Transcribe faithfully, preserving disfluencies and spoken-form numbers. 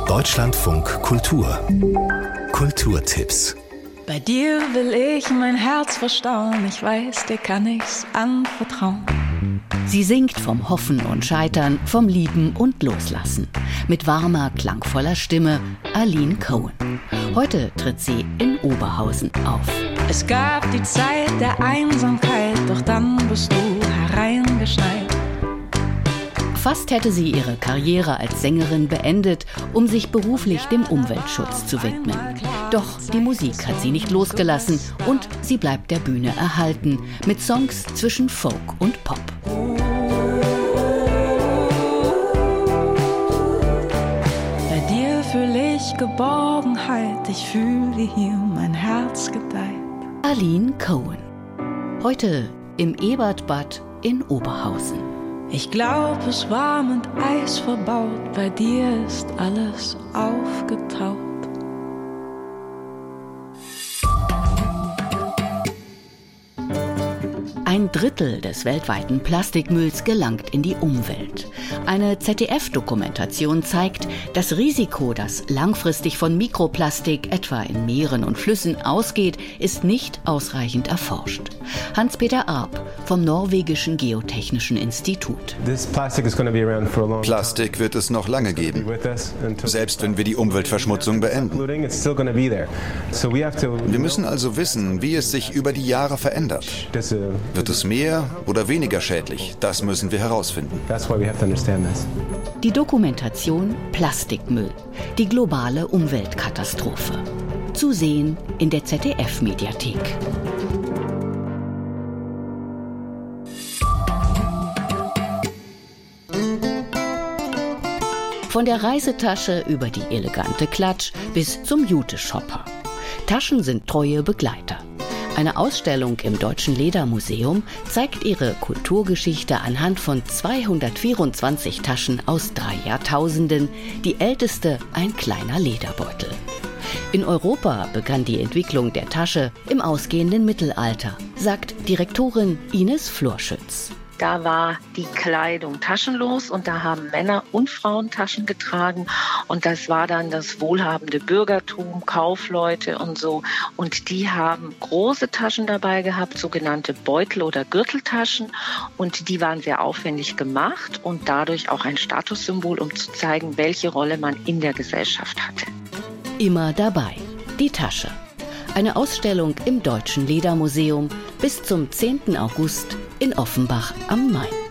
Deutschlandfunk Kultur. Kulturtipps. Bei dir will ich mein Herz verstauen, ich weiß, dir kann ich's anvertrauen. Sie singt vom Hoffen und Scheitern, vom Lieben und Loslassen. Mit warmer, klangvoller Stimme, Aline Cohen. Heute tritt sie in Oberhausen auf. Es gab die Zeit der Einsamkeit, doch dann bist du hereingeschneit. Fast hätte sie ihre Karriere als Sängerin beendet, um sich beruflich dem Umweltschutz zu widmen. Doch die Musik hat sie nicht losgelassen und sie bleibt der Bühne erhalten, mit Songs zwischen Folk und Pop. Bei dir fühle ich Geborgenheit, ich fühle, wie hier mein Herz gedeiht. Aline Cohen. Heute im Ebertbad in Oberhausen. Ich glaub, es war mit Eis verbaut, bei dir ist alles aufgetaut. Ein Drittel des weltweiten Plastikmülls gelangt in die Umwelt. Eine Z D F-Dokumentation zeigt, das Risiko, das langfristig von Mikroplastik etwa in Meeren und Flüssen ausgeht, ist nicht ausreichend erforscht. Hans-Peter Arp vom norwegischen Geotechnischen Institut. Plastik wird es noch lange geben, selbst wenn wir die Umweltverschmutzung beenden. Wir müssen also wissen, wie es sich über die Jahre verändert. Wird es mehr oder weniger schädlich? Das müssen wir herausfinden. Die Dokumentation Plastikmüll, die globale Umweltkatastrophe. Zu sehen in der Z D F-Mediathek. Von der Reisetasche über die elegante Klatsch bis zum Jute-Shopper. Taschen sind treue Begleiter. Eine Ausstellung im Deutschen Ledermuseum zeigt ihre Kulturgeschichte anhand von zweihundertvierundzwanzig Taschen aus drei Jahrtausenden, die älteste ein kleiner Lederbeutel. In Europa begann die Entwicklung der Tasche im ausgehenden Mittelalter, sagt Direktorin Ines Florschütz. Da war die Kleidung taschenlos und da haben Männer und Frauen Taschen getragen und das war dann das wohlhabende Bürgertum, Kaufleute und so. Und die haben große Taschen dabei gehabt, sogenannte Beutel- oder Gürteltaschen und die waren sehr aufwendig gemacht und dadurch auch ein Statussymbol, um zu zeigen, welche Rolle man in der Gesellschaft hatte. Immer dabei, die Tasche. Eine Ausstellung im Deutschen Ledermuseum bis zum zehnten August in Offenbach am Main.